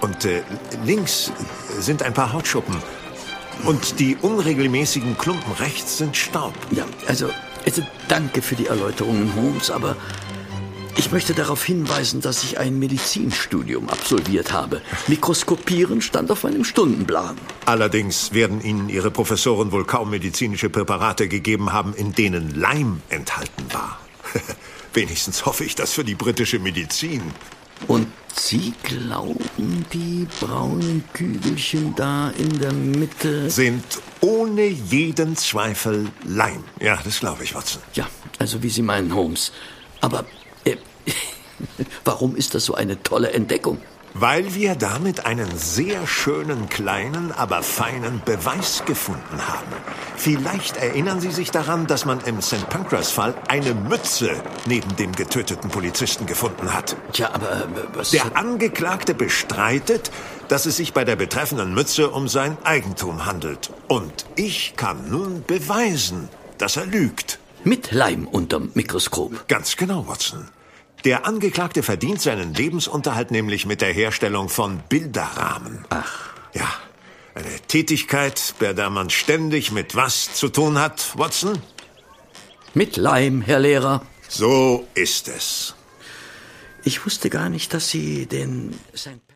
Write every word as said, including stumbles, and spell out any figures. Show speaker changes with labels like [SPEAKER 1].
[SPEAKER 1] Und äh, links sind ein paar Hautschuppen. Und die unregelmäßigen Klumpen rechts sind Staub.
[SPEAKER 2] Ja, also, also danke für die Erläuterungen, Holmes, aber ich möchte darauf hinweisen, dass ich ein Medizinstudium absolviert habe. Mikroskopieren stand auf meinem Stundenplan.
[SPEAKER 1] Allerdings werden Ihnen Ihre Professoren wohl kaum medizinische Präparate gegeben haben, in denen Leim enthalten war. Wenigstens hoffe ich das für die britische Medizin.
[SPEAKER 2] Und Sie glauben, die braunen Kügelchen da in der Mitte
[SPEAKER 1] sind ohne jeden Zweifel Leim. Ja, das glaube ich, Watson.
[SPEAKER 2] Ja, also wie Sie meinen, Holmes. Aber äh, warum ist das so eine tolle Entdeckung?
[SPEAKER 1] Weil wir damit einen sehr schönen, kleinen, aber feinen Beweis gefunden haben. Vielleicht erinnern Sie sich daran, dass man im Sankt Pancras-Fall eine Mütze neben dem getöteten Polizisten gefunden hat.
[SPEAKER 2] Tja, aber äh, was...
[SPEAKER 1] Der Angeklagte bestreitet, dass es sich bei der betreffenden Mütze um sein Eigentum handelt. Und ich kann nun beweisen, dass er lügt.
[SPEAKER 2] Mit Leim unterm Mikroskop.
[SPEAKER 1] Ganz genau, Watson. Der Angeklagte verdient seinen Lebensunterhalt nämlich mit der Herstellung von Bilderrahmen.
[SPEAKER 2] Ach.
[SPEAKER 1] Ja, eine Tätigkeit, bei der man ständig mit was zu tun hat, Watson?
[SPEAKER 2] Mit Leim, Herr Lehrer.
[SPEAKER 1] So ist es.
[SPEAKER 2] Ich wusste gar nicht, dass Sie den Sankt